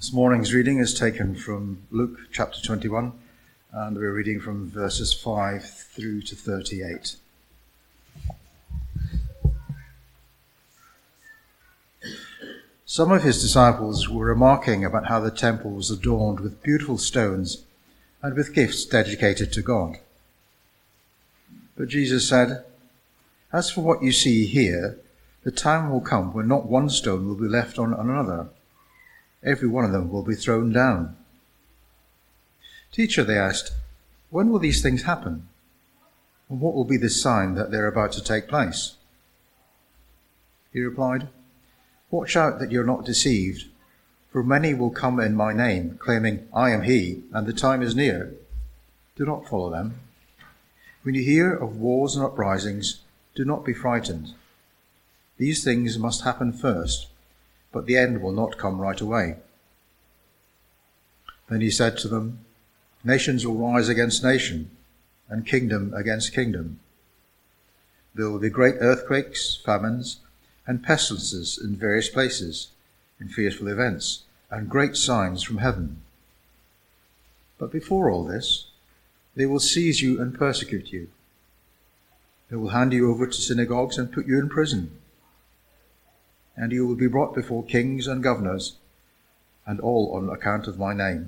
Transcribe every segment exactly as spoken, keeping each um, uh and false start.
This morning's reading is taken from Luke chapter twenty-one, and we're reading from verses five through to thirty-eight. Some of his disciples were remarking about how the temple was adorned with beautiful stones and with gifts dedicated to God. But Jesus said, "As for what you see here, the time will come when not one stone will be left on another. Every one of them will be thrown down." "Teacher," they asked, "when will these things happen? And what will be the sign that they're about to take place?" He replied, "Watch out that you're not deceived, for many will come in my name, claiming, 'I am he,' and the time is near. Do not follow them. When you hear of wars and uprisings, do not be frightened. These things must happen first, but the end will not come right away." Then he said to them, "Nations will rise against nation, and kingdom against kingdom. There will be great earthquakes, famines, and pestilences in various places, and fearful events, and great signs from heaven. But before all this, they will seize you and persecute you. They will hand you over to synagogues and put you in prison. And you will be brought before kings and governors, and all on account of my name.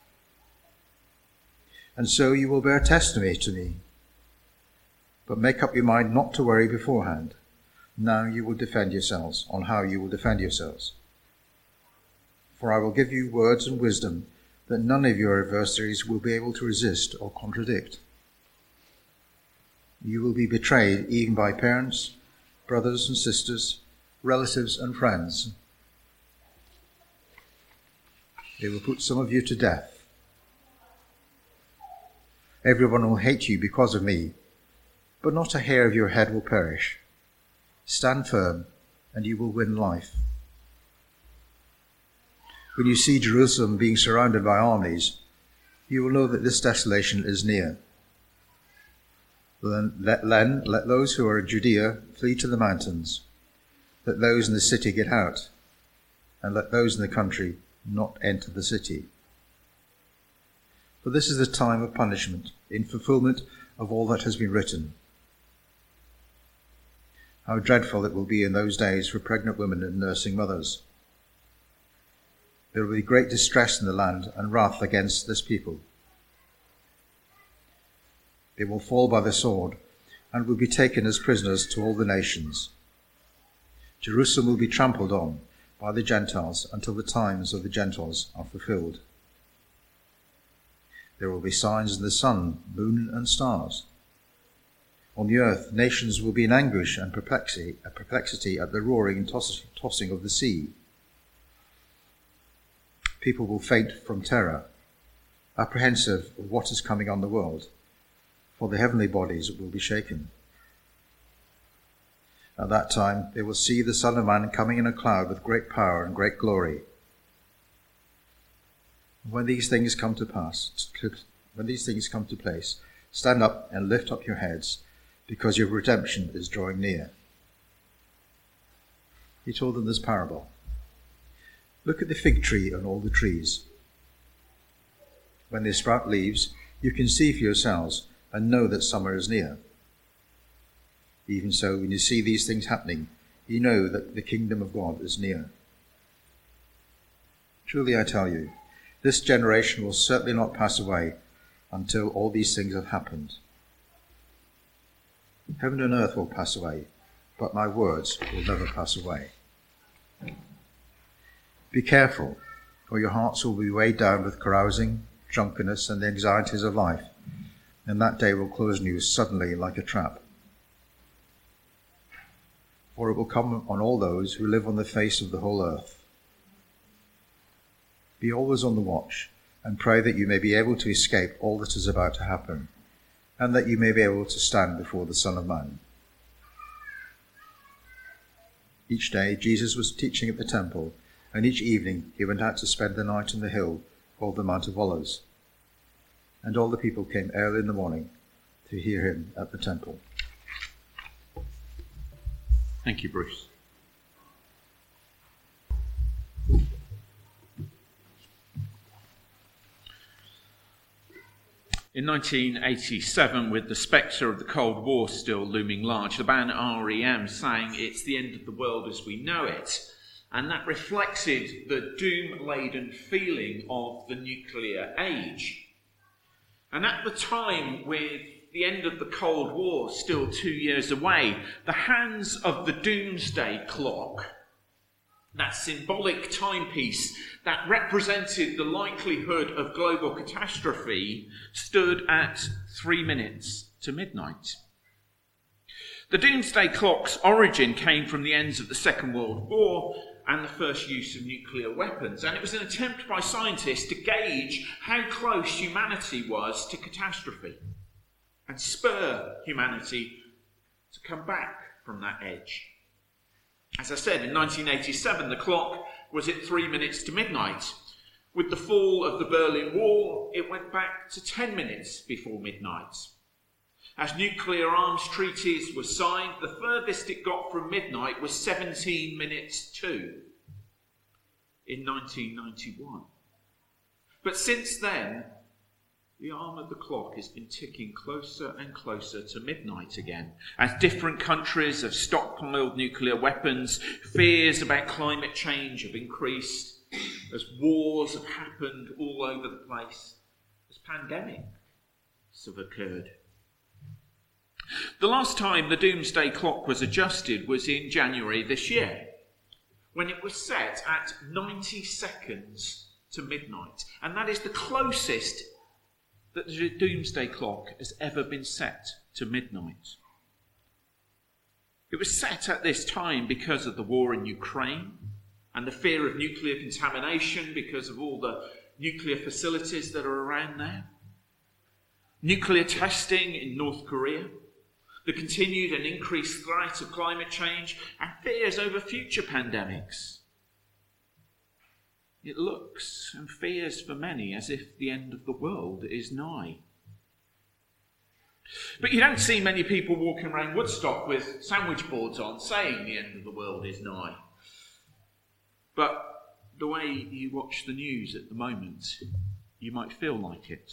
And so you will bear testimony to me. But make up your mind not to worry beforehand. Now you will defend yourselves on how you will defend yourselves. For I will give you words and wisdom that none of your adversaries will be able to resist or contradict. You will be betrayed even by parents, brothers and sisters, relatives and friends. They will put some of you to death. Everyone will hate you because of me, but not a hair of your head will perish. Stand firm, and you will win life. When you see Jerusalem being surrounded by armies, you will know that this desolation is near. Then let, then, let those who are in Judea flee to the mountains. Let those in the city get out, and let those in the country not enter the city. For this is the time of punishment, in fulfillment of all that has been written. How dreadful it will be in those days for pregnant women and nursing mothers. There will be great distress in the land and wrath against this people. They will fall by the sword and will be taken as prisoners to all the nations. Jerusalem will be trampled on by the Gentiles until the times of the Gentiles are fulfilled. There will be signs in the sun, moon, and stars. On the earth, nations will be in anguish and perplexity, perplexity at the roaring and toss, tossing of the sea. People will faint from terror, apprehensive of what is coming on the world, for the heavenly bodies will be shaken. At that time they will see the Son of Man coming in a cloud with great power and great glory. When these things come to pass, when these things come to place, stand up and lift up your heads, because your redemption is drawing near." He told them this parable. "Look at the fig tree and all the trees. When they sprout leaves, you can see for yourselves and know that summer is near. Even so, when you see these things happening, you know that the kingdom of God is near. Truly I tell you, this generation will certainly not pass away until all these things have happened. Heaven and earth will pass away, but my words will never pass away. Be careful, or your hearts will be weighed down with carousing, drunkenness, and the anxieties of life, and that day will close on you suddenly like a trap. For it will come on all those who live on the face of the whole earth. Be always on the watch, and pray that you may be able to escape all that is about to happen, and that you may be able to stand before the Son of Man." Each day Jesus was teaching at the temple, and each evening he went out to spend the night on the hill called the Mount of Olives. And all the people came early in the morning to hear him at the temple. Thank you, Bruce. In nineteen eighty-seven, with the spectre of the Cold War still looming large, the band R E M sang "It's the End of the World as We Know It," and that reflected the doom-laden feeling of the nuclear age. And at the time, with the end of the Cold War still two years away, the hands of the doomsday clock, that symbolic timepiece that represented the likelihood of global catastrophe, stood at three minutes to midnight. The doomsday clock's origin came from the ends of the Second World War and the first use of nuclear weapons, and it was an attempt by scientists to gauge how close humanity was to catastrophe and spur humanity to come back from that edge. As I said, in nineteen eighty-seven, the clock was at three minutes to midnight. With the fall of the Berlin Wall, it went back to ten minutes before midnight. As nuclear arms treaties were signed, the furthest it got from midnight was seventeen minutes to, in nineteen ninety-one. But since then, the arm of the clock has been ticking closer and closer to midnight again, as different countries have stockpiled nuclear weapons, fears about climate change have increased, as wars have happened all over the place, as pandemics have occurred. The last time the doomsday clock was adjusted was in January this year, when it was set at ninety seconds to midnight, and that is the closest that the doomsday clock has ever been set to midnight. It was set at this time because of the war in Ukraine and the fear of nuclear contamination because of all the nuclear facilities that are around there, nuclear testing in North Korea, the continued and increased threat of climate change, and fears over future pandemics. It looks and feels for many as if the end of the world is nigh. But you don't see many people walking around Woodstock with sandwich boards on saying the end of the world is nigh. But the way you watch the news at the moment, you might feel like it.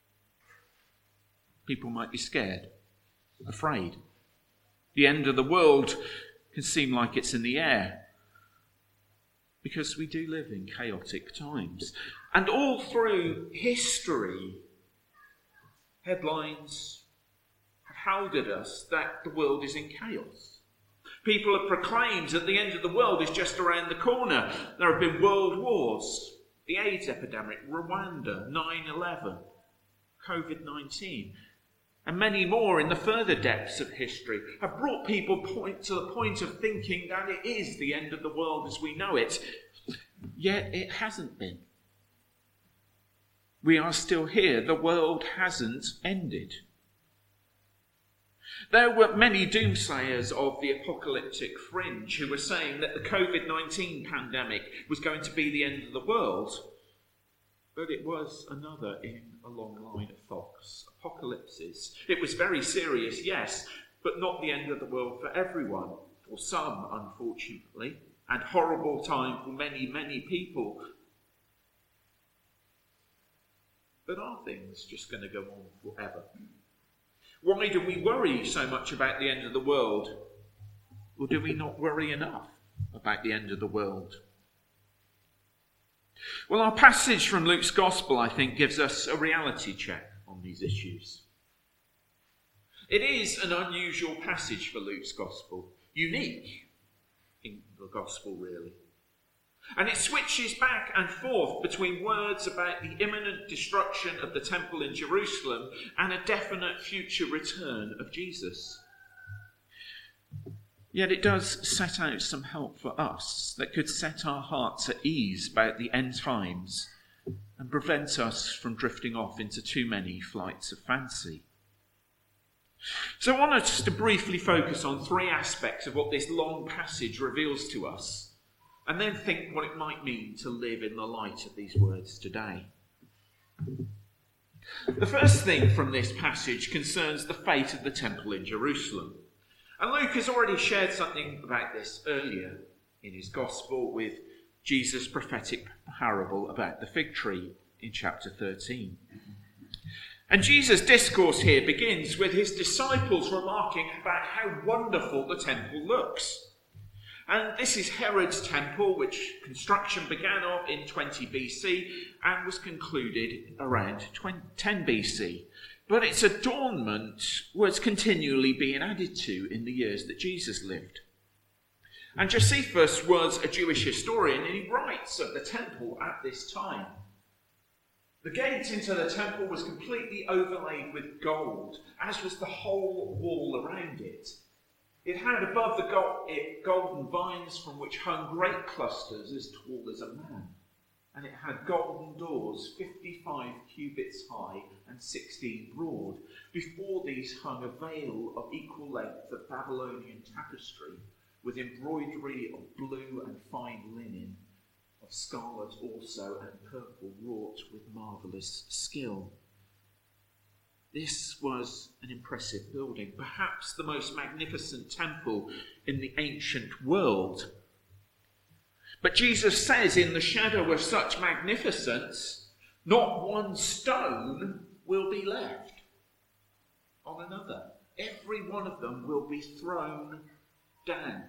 People might be scared, afraid. The end of the world can seem like it's in the air, because we do live in chaotic times. And all through history, headlines have heralded us that the world is in chaos. People have proclaimed that the end of the world is just around the corner. There have been world wars, the AIDS epidemic, Rwanda, nine eleven, covid nineteen, and many more in the further depths of history have brought people point to the point of thinking that it is the end of the world as we know it. Yet it hasn't been. We are still here. The world hasn't ended. There were many doomsayers of the apocalyptic fringe who were saying that the covid nineteen pandemic was going to be the end of the world, but it was another in a long line of thoughts. Apocalypses. It was very serious, yes, but not the end of the world for everyone, or some, unfortunately, and horrible time for many, many people. But are things just going to go on forever? Why do we worry so much about the end of the world? Or do we not worry enough about the end of the world? Well, our passage from Luke's Gospel, I think, gives us a reality check on these issues. It is an unusual passage for Luke's Gospel, unique in the Gospel, really. And it switches back and forth between words about the imminent destruction of the temple in Jerusalem and a definite future return of Jesus. Yet it does set out some help for us that could set our hearts at ease about the end times and prevent us from drifting off into too many flights of fancy. So I want us to briefly focus on three aspects of what this long passage reveals to us, and then think what it might mean to live in the light of these words today. The first thing from this passage concerns the fate of the temple in Jerusalem. And Luke has already shared something about this earlier in his Gospel with Jesus' prophetic parable about the fig tree in chapter thirteen. And Jesus' discourse here begins with his disciples remarking about how wonderful the temple looks. And this is Herod's temple, which construction began of in twenty B C and was concluded around ten B C. But its adornment was continually being added to in the years that Jesus lived. And Josephus was a Jewish historian, and he writes of the temple at this time. The gate into the temple was completely overlaid with gold, as was the whole wall around it. It had above the go- it golden vines from which hung great clusters as tall as a man. And it had golden doors, fifty-five cubits high and sixteen broad. Before these hung a veil of equal length of Babylonian tapestry, with embroidery of blue and fine linen, of scarlet also and purple, wrought with marvellous skill. This was an impressive building, perhaps the most magnificent temple in the ancient world. But Jesus says, in the shadow of such magnificence, not one stone will be left on another. Every one of them will be thrown down.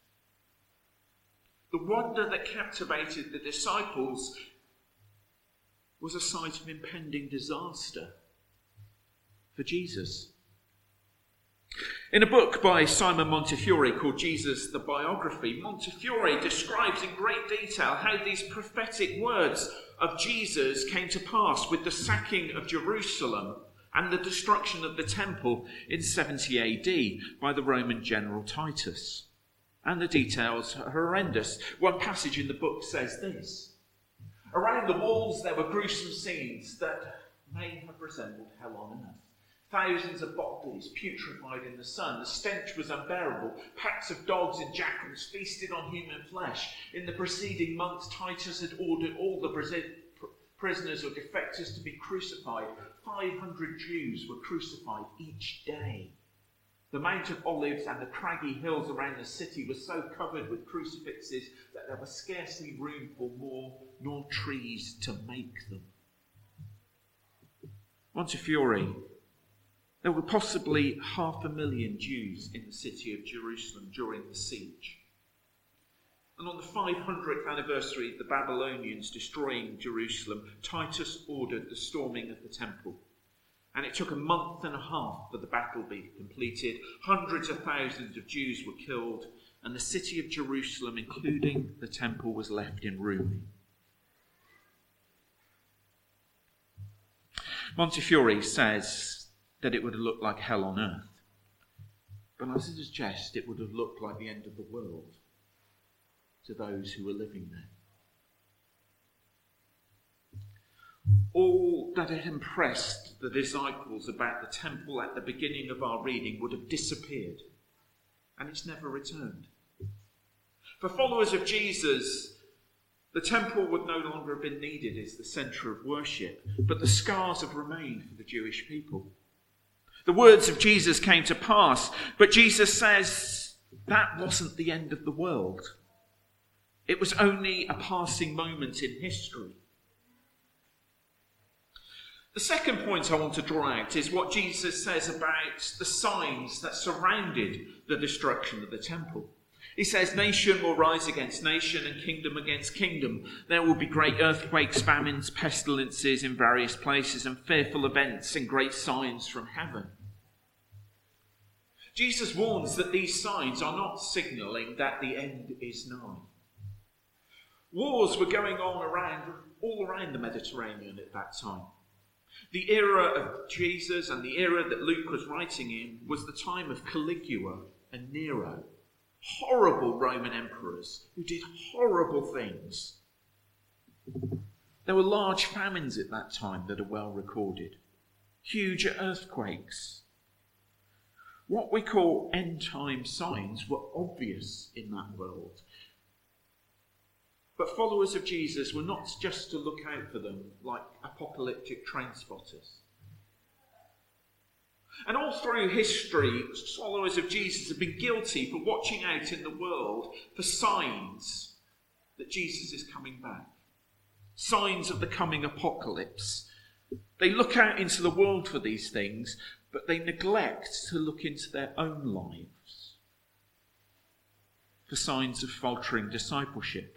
The wonder that captivated the disciples was a sight of impending disaster for Jesus. In a book by Simon Montefiore called Jesus the Biography, Montefiore describes in great detail how these prophetic words of Jesus came to pass with the sacking of Jerusalem and the destruction of the temple in seventy A D by the Roman general Titus. And the details are horrendous. One passage in the book says this: around the walls there were gruesome scenes that may have resembled hell on earth. Thousands of bodies putrefied in the sun. The stench was unbearable. Packs of dogs and jackals feasted on human flesh. In the preceding months, Titus had ordered all the prisoners or defectors to be crucified. five hundred Jews were crucified each day. The Mount of Olives and the craggy hills around the city were so covered with crucifixes that there was scarcely room for more, nor trees to make them. Montefiore: there were possibly half a million Jews in the city of Jerusalem during the siege. And on the five hundredth anniversary of the Babylonians destroying Jerusalem, Titus ordered the storming of the temple. And it took a month and a half for the battle to be completed. Hundreds of thousands of Jews were killed, and the city of Jerusalem, including the temple, was left in ruin. Montefiore says that it would have looked like hell on earth. But I suggest it would have looked like the end of the world to those who were living there. All that had impressed the disciples about the temple at the beginning of our reading would have disappeared, and it's never returned. For followers of Jesus, the temple would no longer have been needed as the centre of worship, but the scars have remained for the Jewish people. The words of Jesus came to pass, but Jesus says that wasn't the end of the world. It was only a passing moment in history. The second point I want to draw out is what Jesus says about the signs that surrounded the destruction of the temple. He says, nation will rise against nation and kingdom against kingdom. There will be great earthquakes, famines, pestilences in various places, and fearful events and great signs from heaven. Jesus warns that these signs are not signalling that the end is nigh. Wars were going on around, all around the Mediterranean at that time. The era of Jesus and the era that Luke was writing in was the time of Caligula and Nero. Horrible Roman emperors who did horrible things. There were large famines at that time that are well recorded. Huge earthquakes. What we call end-time signs were obvious in that world. But followers of Jesus were not just to look out for them like apocalyptic train spotters. And all through history, followers of Jesus have been guilty for watching out in the world for signs that Jesus is coming back. Signs of the coming apocalypse. They look out into the world for these things, but they neglect to look into their own lives for signs of faltering discipleship.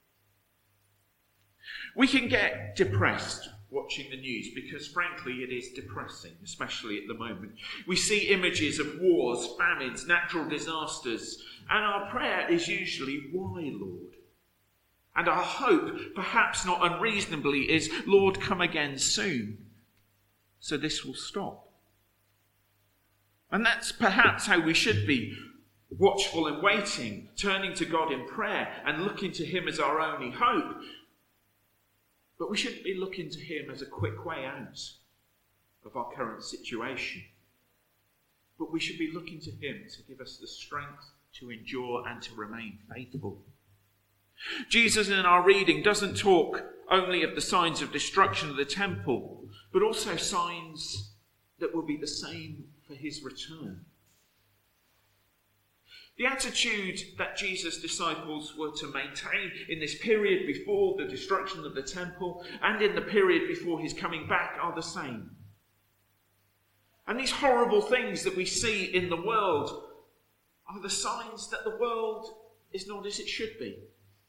We can get depressed watching the news because, frankly, it is depressing, especially at the moment. We see images of wars, famines, natural disasters, and our prayer is usually, "Why, Lord?" And our hope, perhaps not unreasonably, is, "Lord, come again soon, so this will stop." And that's perhaps how we should be, watchful and waiting, turning to God in prayer and looking to him as our only hope. But we shouldn't be looking to him as a quick way out of our current situation. But we should be looking to him to give us the strength to endure and to remain faithful. Jesus in our reading doesn't talk only of the signs of destruction of the temple, but also signs that will be the same for his return. The attitude that Jesus' disciples were to maintain in this period before the destruction of the temple and in the period before his coming back are the same. And these horrible things that we see in the world are the signs that the world is not as it should be.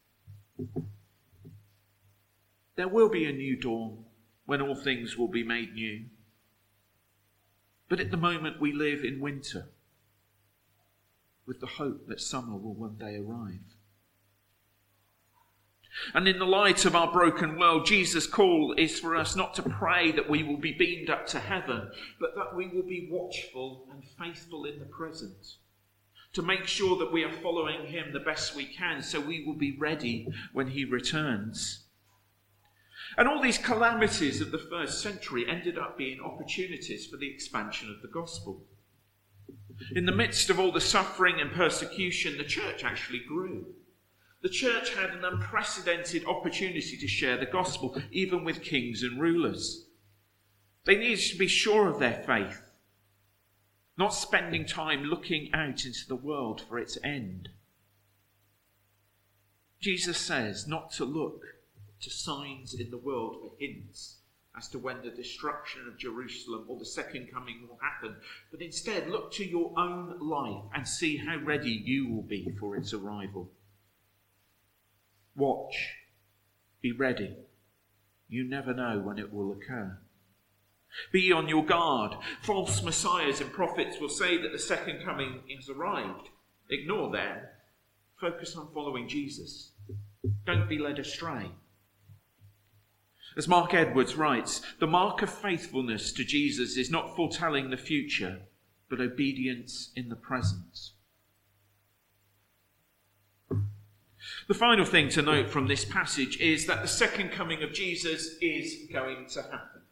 There will be a new dawn when all things will be made new. But at the moment we live in winter, with the hope that summer will one day arrive. And in the light of our broken world, Jesus' call is for us not to pray that we will be beamed up to heaven, but that we will be watchful and faithful in the present, to make sure that we are following him the best we can, so we will be ready when he returns. And all these calamities of the first century ended up being opportunities for the expansion of the gospel. In the midst of all the suffering and persecution, the church actually grew. The church had an unprecedented opportunity to share the gospel, even with kings and rulers. They needed to be sure of their faith, not spending time looking out into the world for its end. Jesus says not to look to signs in the world for hints as to when the destruction of Jerusalem or the second coming will happen, but instead look to your own life and see how ready you will be for its arrival. Watch, be ready. You never know when it will occur. Be on your guard. False messiahs and prophets will say that the second coming has arrived. Ignore them. Focus on following Jesus. Don't be led astray. As Mark Edwards writes, the mark of faithfulness to Jesus is not foretelling the future, but obedience in the present. The final thing to note from this passage is that the second coming of Jesus is going to happen.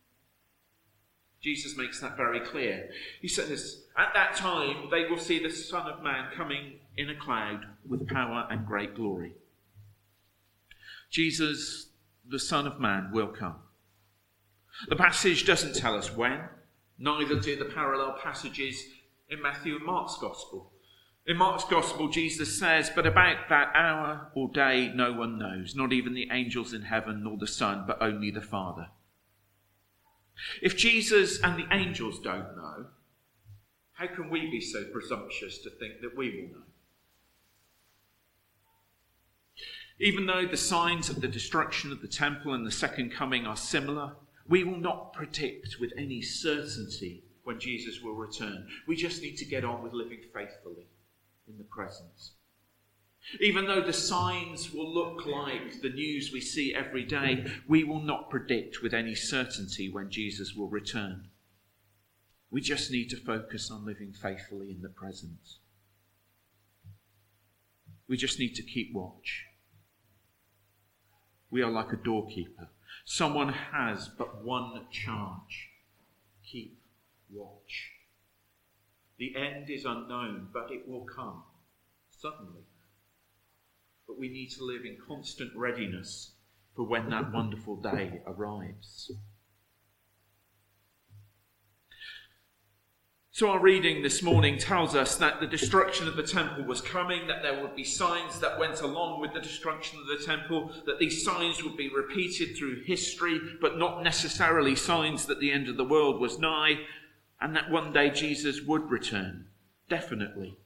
Jesus makes that very clear. He says, at that time they will see the Son of Man coming in a cloud with power and great glory. Jesus, the Son of Man, will come. The passage doesn't tell us when, neither do the parallel passages in Matthew and Mark's Gospel. In Mark's Gospel, Jesus says, but about that hour or day no one knows, not even the angels in heaven nor the Son, but only the Father. If Jesus and the angels don't know, how can we be so presumptuous to think that we will know? Even though the signs of the destruction of the temple and the second coming are similar, we will not predict with any certainty when Jesus will return. We just need to get on with living faithfully in the present. Even though the signs will look like the news we see every day, we will not predict with any certainty when Jesus will return. We just need to focus on living faithfully in the present. We just need to keep watch. We are like a doorkeeper. Someone has but one charge. Keep watch. The end is unknown, but it will come suddenly. But we need to live in constant readiness for when that wonderful day arrives. So our reading this morning tells us that the destruction of the temple was coming, that there would be signs that went along with the destruction of the temple, that these signs would be repeated through history, but not necessarily signs that the end of the world was nigh, and that one day Jesus would return, definitely.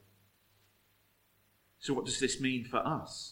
So what does this mean for us?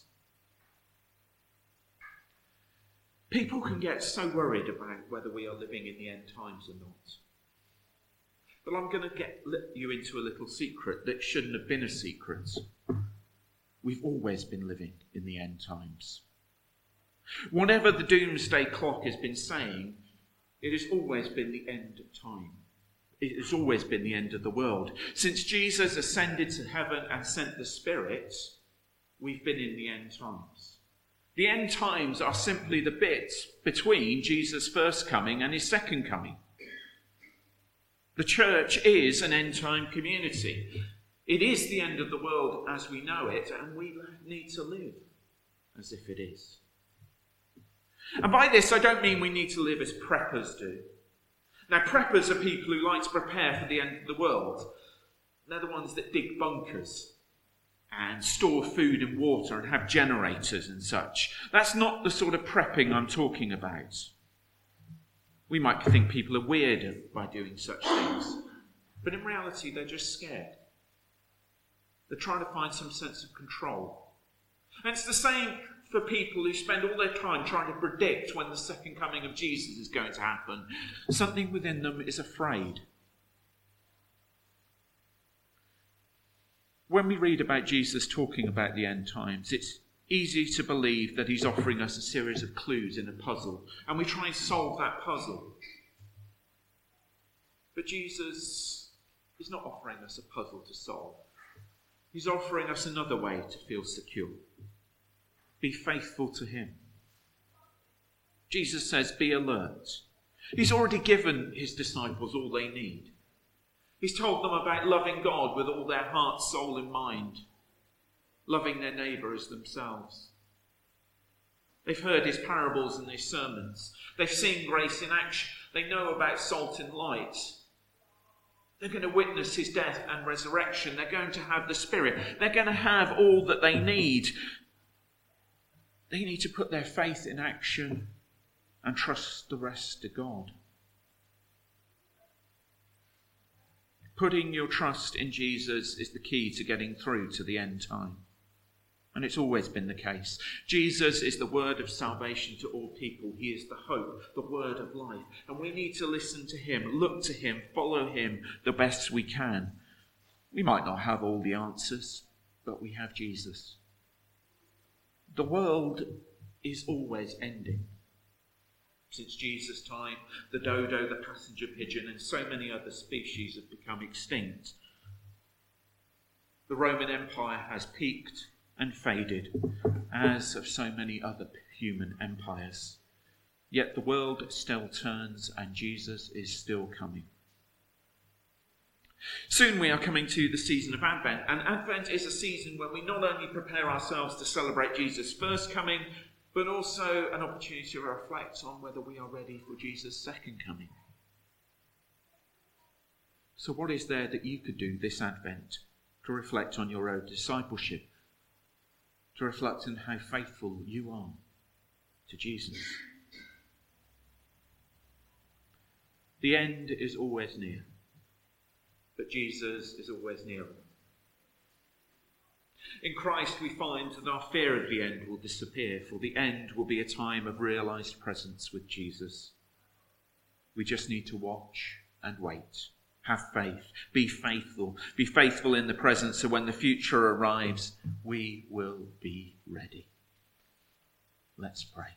People can get so worried about whether we are living in the end times or not. But I'm going to get you into a little secret that shouldn't have been a secret. We've always been living in the end times. Whatever the doomsday clock has been saying, it has always been the end of time. It has always been the end of the world. Since Jesus ascended to heaven and sent the Spirit, we've been in the end times. The end times are simply the bit between Jesus' first coming and his second coming. The church is an end-time community. It is the end of the world as we know it, and we need to live as if it is. And by this, I don't mean we need to live as preppers do. Now, preppers are people who like to prepare for the end of the world. They're the ones that dig bunkers and store food and water and have generators and such. That's not the sort of prepping I'm talking about. We might think people are weird by doing such things, but in reality they're just scared. They're trying to find some sense of control. And it's the same for people who spend all their time trying to predict when the second coming of Jesus is going to happen. Something within them is afraid. When we read about Jesus talking about the end times, it's easy to believe that he's offering us a series of clues in a puzzle, and we try and solve that puzzle. But Jesus is not offering us a puzzle to solve. He's offering us another way to feel secure. Be faithful to him. Jesus says, be alert. He's already given his disciples all they need. He's told them about loving God with all their heart, soul and mind. Loving their neighbour as themselves. They've heard his parables and his sermons. They've seen grace in action. They know about salt and light. They're going to witness his death and resurrection. They're going to have the Spirit. They're going to have all that they need. They need to put their faith in action and trust the rest to God. Putting your trust in Jesus is the key to getting through to the end time. And it's always been the case. Jesus is the word of salvation to all people. He is the hope, the word of life. And we need to listen to him, look to him, follow him the best we can. We might not have all the answers, but we have Jesus. The world is always ending. Since Jesus' time, the dodo, the passenger pigeon, and so many other species have become extinct. The Roman Empire has peaked and faded, as of so many other human empires. Yet the world still turns and Jesus is still coming. Soon we are coming to the season of Advent, and Advent is a season when we not only prepare ourselves to celebrate Jesus' first coming, but also an opportunity to reflect on whether we are ready for Jesus' second coming. So what is there that you could do this Advent to reflect on your own discipleship? To reflect on how faithful you are to Jesus. The end is always near, but Jesus is always nearer. In Christ we find that our fear of the end will disappear, for the end will be a time of realised presence with Jesus. We just need to watch and wait. Have faith. Be faithful. Be faithful in the present, so when the future arrives, we will be ready. Let's pray.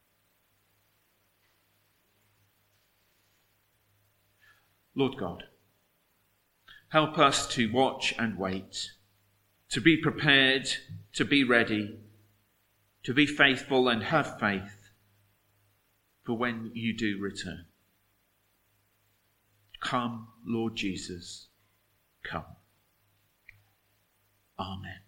Lord God, help us to watch and wait, to be prepared, to be ready, to be faithful and have faith for when you do return. Come, Lord Jesus, come. Amen.